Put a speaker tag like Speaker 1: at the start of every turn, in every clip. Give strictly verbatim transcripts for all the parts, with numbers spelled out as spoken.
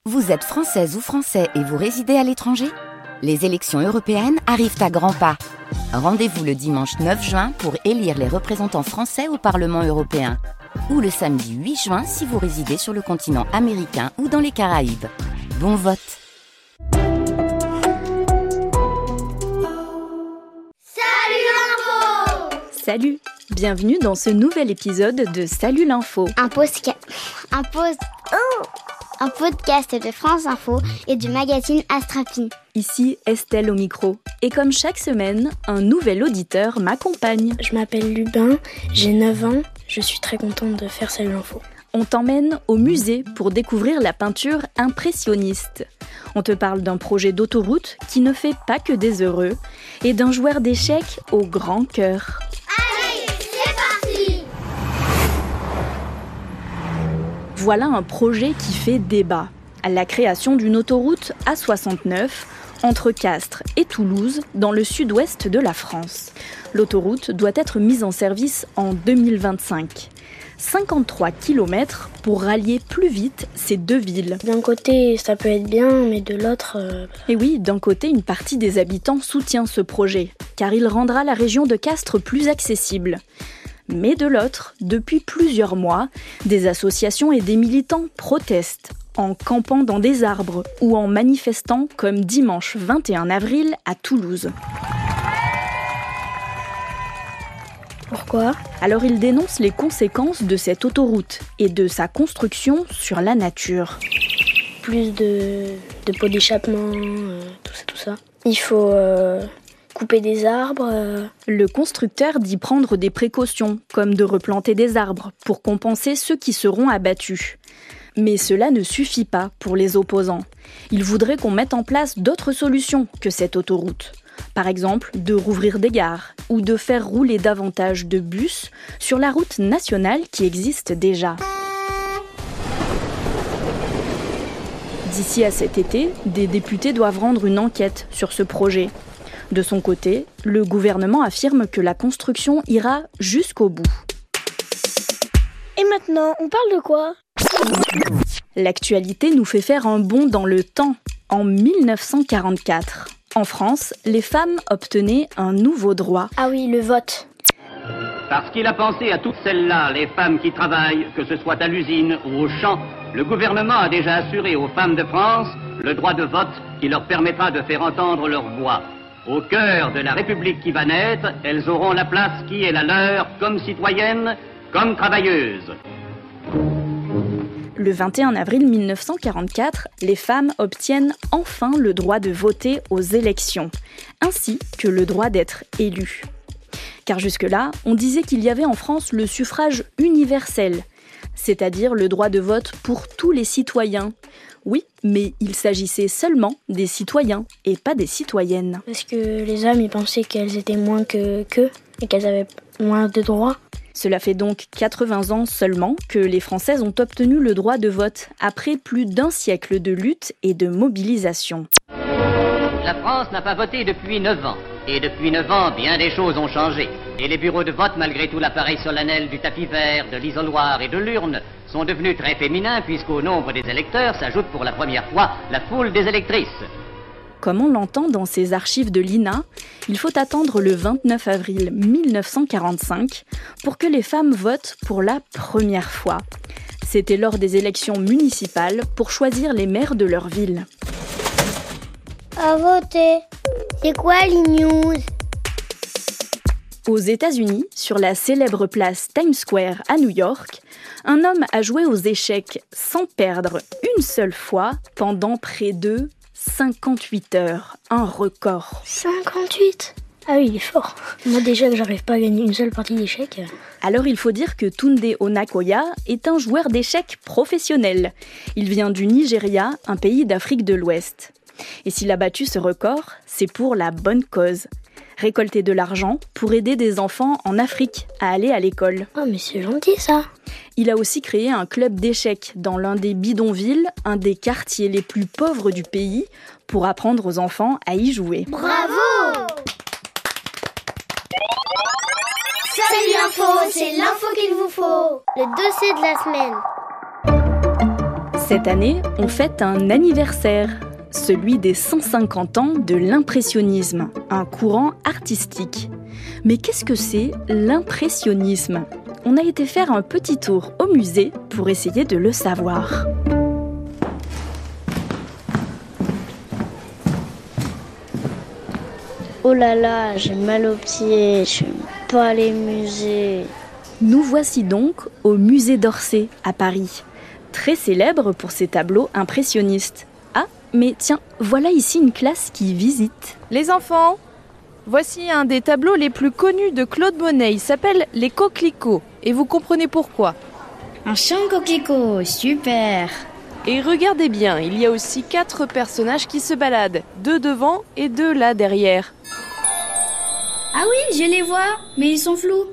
Speaker 1: Vous êtes française ou français et vous résidez à l'étranger ? Les élections européennes arrivent à grands pas. Rendez-vous le dimanche neuf juin pour élire les représentants français au Parlement européen. Ou le samedi huit juin si vous résidez sur le continent américain ou dans les Caraïbes. Bon vote!
Speaker 2: Salut l'info!
Speaker 3: Salut! Bienvenue dans ce nouvel épisode de Salut l'info.
Speaker 2: Un posca... Un pos... Oh Un podcast de France Info et du magazine Astrapi.
Speaker 3: Ici Estelle au micro. Et comme chaque semaine, un nouvel auditeur m'accompagne.
Speaker 4: Je m'appelle Lubin, j'ai neuf ans, je suis très contente de faire Salut l'info.
Speaker 3: On t'emmène au musée pour découvrir la peinture impressionniste. On te parle d'un projet d'autoroute qui ne fait pas que des heureux et d'un joueur d'échecs au grand cœur.
Speaker 2: Allez, c'est parti!
Speaker 3: Voilà un projet qui fait débat. La création d'une autoroute A soixante-neuf entre Castres et Toulouse dans le sud-ouest de la France. L'autoroute doit être mise en service en deux mille vingt-cinq. cinquante-trois kilomètres pour rallier plus vite ces deux villes.
Speaker 4: D'un côté, ça peut être bien, mais de l'autre... Euh...
Speaker 3: Et oui, d'un côté, une partie des habitants soutient ce projet, car il rendra la région de Castres plus accessible. Mais de l'autre, depuis plusieurs mois, des associations et des militants protestent, en campant dans des arbres ou en manifestant comme dimanche vingt et un avril à Toulouse.
Speaker 4: Pourquoi ?
Speaker 3: Alors ils dénoncent les conséquences de cette autoroute et de sa construction sur la nature.
Speaker 4: Plus de, de pots d'échappement, euh, tout ça, tout ça. Il faut euh, couper des arbres. Euh...
Speaker 3: Le constructeur dit prendre des précautions, comme de replanter des arbres, pour compenser ceux qui seront abattus. Mais cela ne suffit pas pour les opposants. Ils voudraient qu'on mette en place d'autres solutions que cette autoroute. Par exemple, de rouvrir des gares ou de faire rouler davantage de bus sur la route nationale qui existe déjà. D'ici à cet été, des députés doivent rendre une enquête sur ce projet. De son côté, le gouvernement affirme que la construction ira jusqu'au bout.
Speaker 4: Et maintenant, on parle de quoi ?
Speaker 3: L'actualité nous fait faire un bond dans le temps, en mille neuf cent quarante-quatre. En France, les femmes obtenaient un nouveau droit.
Speaker 4: Ah oui, le vote.
Speaker 5: Parce qu'il a pensé à toutes celles-là, les femmes qui travaillent, que ce soit à l'usine ou au champ, le gouvernement a déjà assuré aux femmes de France le droit de vote qui leur permettra de faire entendre leur voix. Au cœur de la République qui va naître, elles auront la place qui est la leur, comme citoyennes, comme travailleuses.
Speaker 3: Le vingt et un avril mille neuf cent quarante-quatre, les femmes obtiennent enfin le droit de voter aux élections, ainsi que le droit d'être élues. Car jusque-là, on disait qu'il y avait en France le suffrage universel, c'est-à-dire le droit de vote pour tous les citoyens. Oui, mais il s'agissait seulement des citoyens et pas des citoyennes.
Speaker 4: Parce que les hommes, ils pensaient qu'elles étaient moins que qu'eux et qu'elles avaient moins de droits.
Speaker 3: Cela fait donc quatre-vingts ans seulement que les Françaises ont obtenu le droit de vote, après plus d'un siècle de lutte et de mobilisation.
Speaker 5: La France n'a pas voté depuis neuf ans. Et depuis neuf ans, bien des choses ont changé. Et les bureaux de vote, malgré tout l'appareil solennel du tapis vert, de l'isoloir et de l'urne, sont devenus très féminins puisqu'au nombre des électeurs s'ajoute pour la première fois la foule des électrices.
Speaker 3: Comme on l'entend dans ces archives de l'I N A, il faut attendre le vingt-neuf avril mille neuf cent quarante-cinq pour que les femmes votent pour la première fois. C'était lors des élections municipales pour choisir les maires de leur ville.
Speaker 2: À voter. C'est quoi les news?
Speaker 3: Aux États-Unis, sur la célèbre place Times Square à New York, un homme a joué aux échecs sans perdre une seule fois pendant près de cinquante-huit heures, un record.
Speaker 4: cinquante-huit ? Ah oui, il est fort. Moi déjà que j'arrive pas à gagner une seule partie d'échecs.
Speaker 3: Alors il faut dire que Tunde Onakoya est un joueur d'échecs professionnel. Il vient du Nigeria, un pays d'Afrique de l'Ouest. Et s'il a battu ce record, c'est pour la bonne cause. Récolter de l'argent pour aider des enfants en Afrique à aller à l'école.
Speaker 4: Oh mais c'est gentil ça.
Speaker 3: Il a aussi créé un club d'échecs dans l'un des bidonvilles, un des quartiers les plus pauvres du pays, pour apprendre aux enfants à y jouer.
Speaker 2: Bravo! Salut l'info, c'est l'info qu'il vous faut. Le dossier de la semaine.
Speaker 3: Cette année, on fête un anniversaire, celui des cent cinquante ans de l'impressionnisme, un courant artistique. Mais qu'est-ce que c'est l'impressionnisme ? On a été faire un petit tour au musée pour essayer de le savoir.
Speaker 4: Oh là là, j'ai mal aux pieds, je n'aime pas les musées.
Speaker 3: Nous voici donc au musée d'Orsay, à Paris, très célèbre pour ses tableaux impressionnistes. Ah, mais tiens, voilà ici une classe qui visite.
Speaker 6: Les enfants, voici un des tableaux les plus connus de Claude Monet. Il s'appelle « Les coquelicots ». Et vous comprenez pourquoi.
Speaker 7: Un champ de coquelicots, super.
Speaker 6: Et regardez bien, il y a aussi quatre personnages qui se baladent, deux devant et deux là derrière.
Speaker 7: Ah oui, je les vois, mais ils sont flous.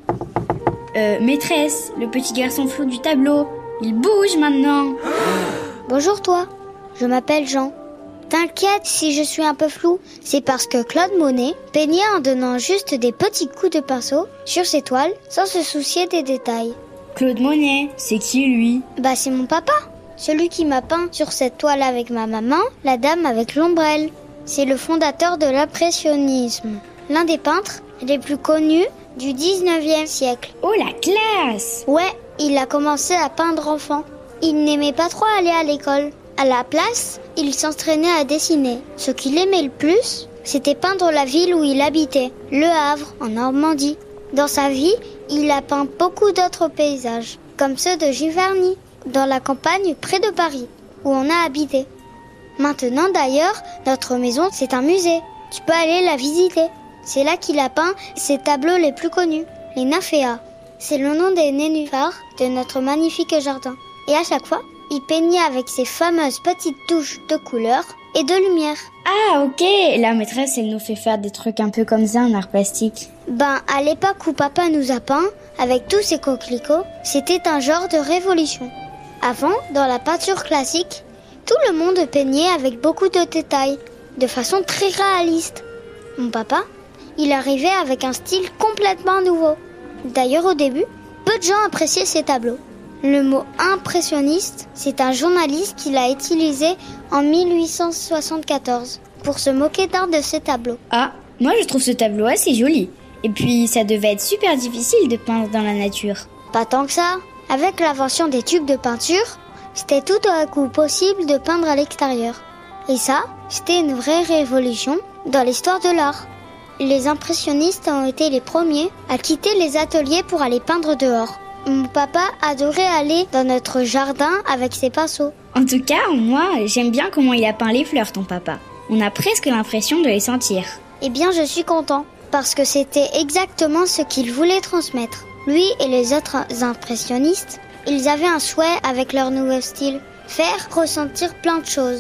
Speaker 7: Euh, maîtresse, le petit garçon flou du tableau, il bouge maintenant.
Speaker 2: Bonjour toi, je m'appelle Jean. T'inquiète si je suis un peu flou, c'est parce que Claude Monet peignait en donnant juste des petits coups de pinceau sur ses toiles sans se soucier des détails.
Speaker 7: Claude Monet, c'est qui lui ?
Speaker 2: Bah c'est mon papa, celui qui m'a peint sur cette toile avec ma maman, la dame avec l'ombrelle. C'est le fondateur de l'impressionnisme, l'un des peintres les plus connus du dix-neuvième siècle.
Speaker 7: Oh la classe !
Speaker 2: Ouais, il a commencé à peindre enfant. Il n'aimait pas trop aller à l'école. À la place, il s'entraînait à dessiner. Ce qu'il aimait le plus, c'était peindre la ville où il habitait, Le Havre, en Normandie. Dans sa vie, il a peint beaucoup d'autres paysages, comme ceux de Giverny, dans la campagne près de Paris, où on a habité. Maintenant d'ailleurs, notre maison, c'est un musée. Tu peux aller la visiter. C'est là qu'il a peint ses tableaux les plus connus, les nymphéas. C'est le nom des nénuphars de notre magnifique jardin. Et à chaque fois, il peignait avec ses fameuses petites touches de couleur et de lumière.
Speaker 7: Ah ok, la maîtresse elle nous fait faire des trucs un peu comme ça en art plastique.
Speaker 2: Ben à l'époque où papa nous a peint, avec tous ces coquelicots, c'était un genre de révolution. Avant, dans la peinture classique, tout le monde peignait avec beaucoup de détails, de façon très réaliste. Mon papa, il arrivait avec un style complètement nouveau. D'ailleurs au début, peu de gens appréciaient ses tableaux. Le mot impressionniste, c'est un journaliste qui l'a utilisé en mille huit cent soixante-quatorze pour se moquer d'un de ses tableaux.
Speaker 7: Ah, moi je trouve ce tableau assez joli. Et puis ça devait être super difficile de peindre dans la nature.
Speaker 2: Pas tant que ça. Avec l'invention des tubes de peinture, c'était tout à coup possible de peindre à l'extérieur. Et ça, c'était une vraie révolution dans l'histoire de l'art. Les impressionnistes ont été les premiers à quitter les ateliers pour aller peindre dehors. Mon papa adorait aller dans notre jardin avec ses pinceaux.
Speaker 7: En tout cas, moi, j'aime bien comment il a peint les fleurs, ton papa. On a presque l'impression de les sentir.
Speaker 2: Eh bien, je suis content, parce que c'était exactement ce qu'il voulait transmettre. Lui et les autres impressionnistes, ils avaient un souhait avec leur nouveau style, faire ressentir plein de choses.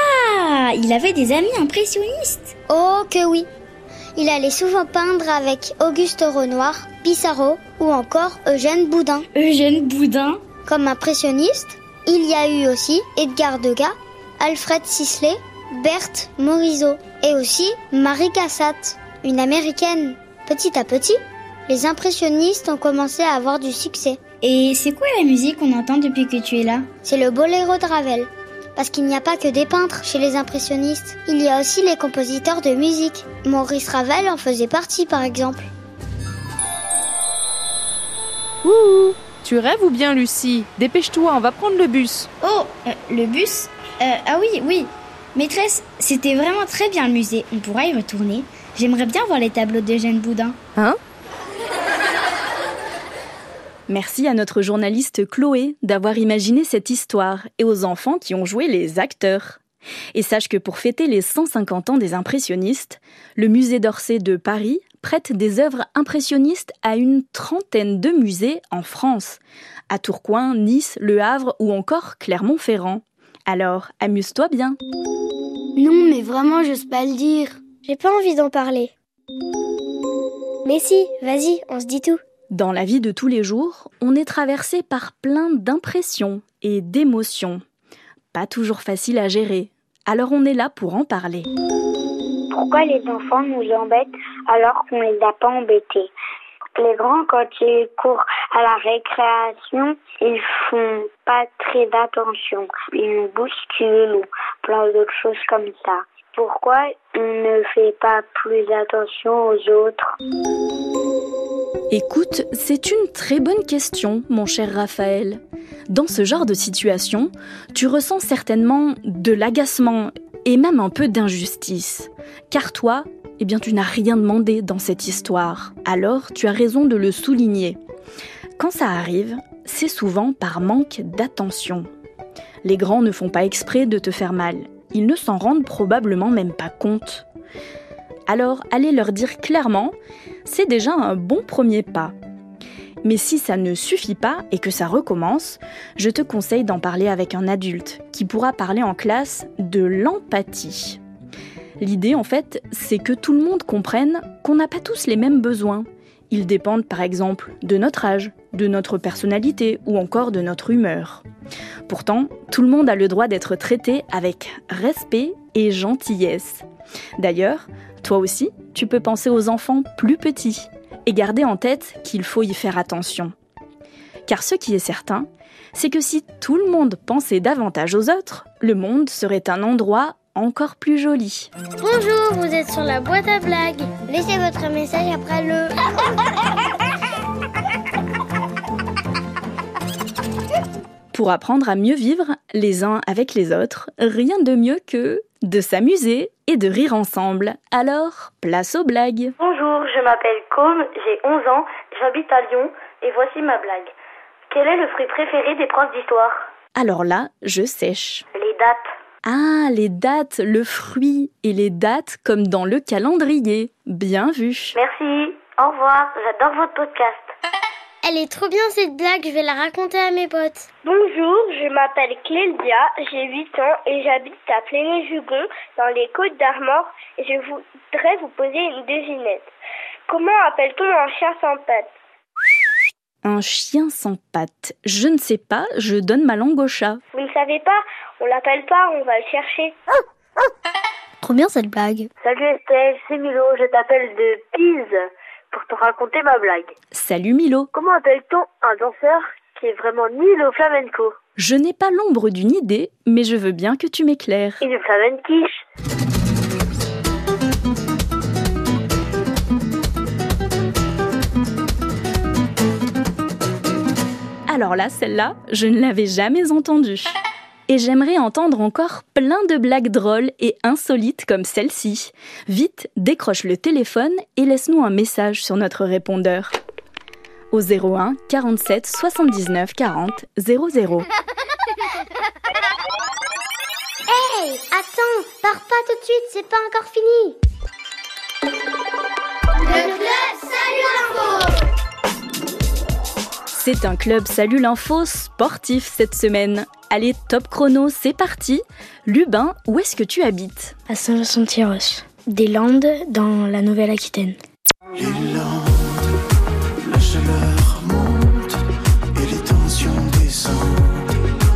Speaker 7: Ah, il avait des amis impressionnistes.
Speaker 2: Oh que oui. Il allait souvent peindre avec Auguste Renoir, Pissarro ou encore Eugène Boudin.
Speaker 7: Eugène Boudin ?
Speaker 2: Comme impressionniste, il y a eu aussi Edgar Degas, Alfred Sisley, Berthe Morisot et aussi Marie Cassatt, une américaine. Petit à petit, les impressionnistes ont commencé à avoir du succès.
Speaker 7: Et c'est quoi la musique qu'on entend depuis que tu es là ?
Speaker 2: C'est le boléro de Ravel. Parce qu'il n'y a pas que des peintres chez les impressionnistes. Il y a aussi les compositeurs de musique. Maurice Ravel en faisait partie par exemple.
Speaker 6: Ouh, tu rêves ou bien Lucie ? Dépêche-toi, on va prendre le bus.
Speaker 7: Oh, euh, le bus ? euh, Ah oui, oui. Maîtresse, c'était vraiment très bien le musée. On pourra y retourner. J'aimerais bien voir les tableaux d'Eugène Boudin.
Speaker 6: Hein ?
Speaker 3: Merci à notre journaliste Chloé d'avoir imaginé cette histoire et aux enfants qui ont joué les acteurs. Et sache que pour fêter les cent cinquante ans des impressionnistes, le musée d'Orsay de Paris prête des œuvres impressionnistes à une trentaine de musées en France, à Tourcoing, Nice, Le Havre ou encore Clermont-Ferrand. Alors, amuse-toi bien.
Speaker 4: Non, mais vraiment, j'ose pas le dire.
Speaker 2: J'ai pas envie d'en parler. Mais si, vas-y, on se dit tout.
Speaker 3: Dans la vie de tous les jours, on est traversé par plein d'impressions et d'émotions. Pas toujours facile à gérer, alors on est là pour en parler.
Speaker 8: Pourquoi les enfants nous embêtent alors qu'on ne les a pas embêtés ?
Speaker 2: Les grands, quand ils courent à la récréation, ils font pas très d'attention. Ils nous bousculent ou plein d'autres choses comme ça. Pourquoi on ne fait pas plus attention aux autres ?
Speaker 3: Écoute, c'est une très bonne question, mon cher Raphaël. Dans ce genre de situation, tu ressens certainement de l'agacement et même un peu d'injustice. Car toi, eh bien, tu n'as rien demandé dans cette histoire. Alors, tu as raison de le souligner. Quand ça arrive, c'est souvent par manque d'attention. Les grands ne font pas exprès de te faire mal. Ils ne s'en rendent probablement même pas compte. Alors, aller leur dire clairement, c'est déjà un bon premier pas. Mais si ça ne suffit pas et que ça recommence, je te conseille d'en parler avec un adulte qui pourra parler en classe de l'empathie. L'idée, en fait, c'est que tout le monde comprenne qu'on n'a pas tous les mêmes besoins. Ils dépendent par exemple de notre âge, de notre personnalité ou encore de notre humeur. Pourtant, tout le monde a le droit d'être traité avec respect et gentillesse. D'ailleurs, toi aussi, tu peux penser aux enfants plus petits et garder en tête qu'il faut y faire attention. Car ce qui est certain, c'est que si tout le monde pensait davantage aux autres, le monde serait un endroit encore plus joli.
Speaker 2: Bonjour, vous êtes sur la boîte à blagues. Laissez votre message après le...
Speaker 3: Pour apprendre à mieux vivre les uns avec les autres, rien de mieux que de s'amuser et de rire ensemble. Alors, place aux blagues.
Speaker 8: Bonjour, je m'appelle Côme, j'ai onze ans, j'habite à Lyon et voici ma blague. Quel est le fruit préféré des profs d'histoire ?
Speaker 3: Alors là, je sèche.
Speaker 8: Les dates.
Speaker 3: Ah, les dates, le fruit et les dates comme dans le calendrier. Bien vu.
Speaker 8: Merci, au revoir, j'adore votre podcast.
Speaker 2: Elle est trop bien cette blague, je vais la raconter à mes potes.
Speaker 9: Bonjour, je m'appelle Clélia, j'ai huit ans et j'habite à Pléné-Jugon dans les Côtes d'Armor et je voudrais vous poser une devinette. Comment appelle-t-on un chien sans pattes ?
Speaker 3: Un chien sans pattes. Je ne sais pas, je donne ma langue au chat.
Speaker 9: Vous ne savez pas ? On l'appelle pas, on va le chercher.
Speaker 2: Trop bien cette blague.
Speaker 8: Salut Estelle, c'est Milo, je t'appelle de Pise pour te raconter ma blague.
Speaker 3: Salut Milo.
Speaker 8: Comment appelle-t-on un danseur qui est vraiment nul au flamenco ?
Speaker 3: Je n'ai pas l'ombre d'une idée, mais je veux bien que tu m'éclaires.
Speaker 8: Une flamenquiche.
Speaker 3: Alors là, celle-là, je ne l'avais jamais entendue. Et j'aimerais entendre encore plein de blagues drôles et insolites comme celle-ci. Vite, décroche le téléphone et laisse-nous un message sur notre répondeur. Au zéro un quarante-sept soixante-dix-neuf quarante zéro zéro.
Speaker 2: Hey, attends, pars pas tout de suite, c'est pas encore fini. Le club Salut l'info.
Speaker 3: C'est un club Salut l'info sportif cette semaine. Allez, top chrono, c'est parti. Lubin, où est-ce que tu habites ?
Speaker 4: À Saint-Vincent-de-Tyrosse, des Landes dans la Nouvelle-Aquitaine.
Speaker 10: Les Landes, la chaleur monte et les tensions descendent.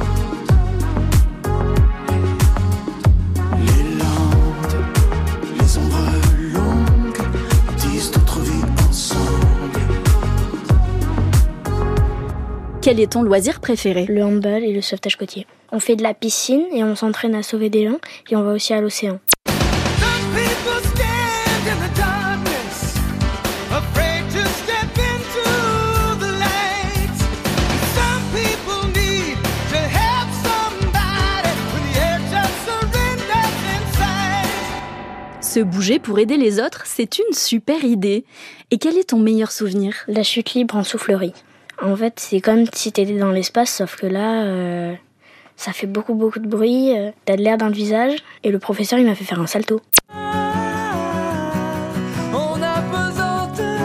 Speaker 10: Les Landes, les ombres longues disent notre vie ensemble.
Speaker 3: Quel est ton loisir préféré ?
Speaker 4: Le handball et le sauvetage côtier. On fait de la piscine et on s'entraîne à sauver des gens et on va aussi à l'océan.
Speaker 3: Se bouger pour aider les autres, c'est une super idée. Et quel est ton meilleur souvenir ?
Speaker 4: La chute libre en soufflerie. En fait, c'est comme si t'étais dans l'espace, sauf que là, euh, ça fait beaucoup, beaucoup de bruit, euh, t'as de l'air dans le visage, et le professeur, il m'a fait faire un salto.
Speaker 10: On a pesanteur,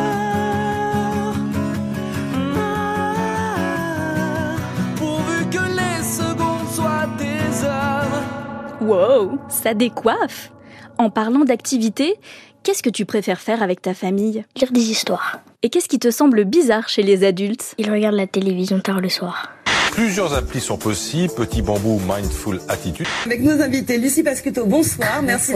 Speaker 10: pourvu que les secondes soient des heures.
Speaker 3: Wow, ça décoiffe ! En parlant d'activité, qu'est-ce que tu préfères faire avec ta famille ?
Speaker 4: Lire des histoires.
Speaker 3: Et qu'est-ce qui te semble bizarre chez les adultes ?
Speaker 4: Ils regardent la télévision tard le soir.
Speaker 11: Plusieurs applis sont possibles. Petit Bambou, Mindful Attitude.
Speaker 12: Avec nos invités, Lucie Pasquetto, bonsoir, merci.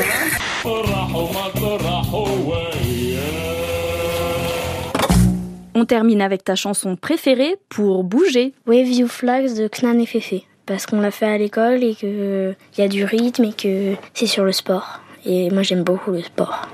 Speaker 3: termine avec ta chanson préférée pour bouger.
Speaker 4: Wave You Flags de Knan et Féfé. Parce qu'on l'a fait à l'école et qu'il y a du rythme et que c'est sur le sport. Et moi j'aime beaucoup le sport.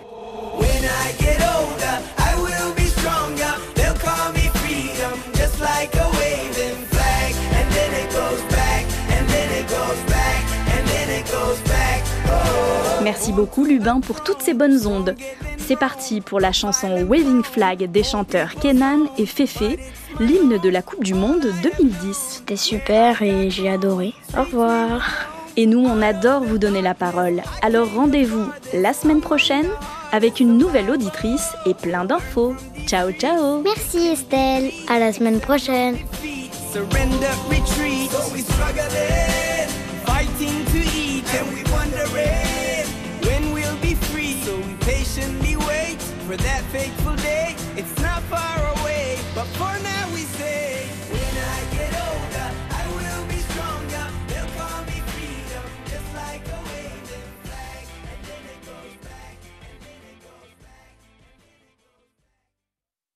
Speaker 3: Merci beaucoup Lubin pour toutes ces bonnes ondes. C'est parti pour la chanson Waving Flag des chanteurs Kenan et Féfé, l'hymne de la Coupe du Monde deux mille dix.
Speaker 4: C'était super et j'ai adoré. Au revoir.
Speaker 3: Et nous, on adore vous donner la parole. Alors rendez-vous la semaine prochaine avec une nouvelle auditrice et plein d'infos. Ciao, ciao.
Speaker 2: Merci Estelle. À la semaine prochaine.
Speaker 13: Surrender, retreat. So we struggling, fighting to eat, and we wondering when we'll be free. So we patiently wait for that fateful day. It's not far away, but for now.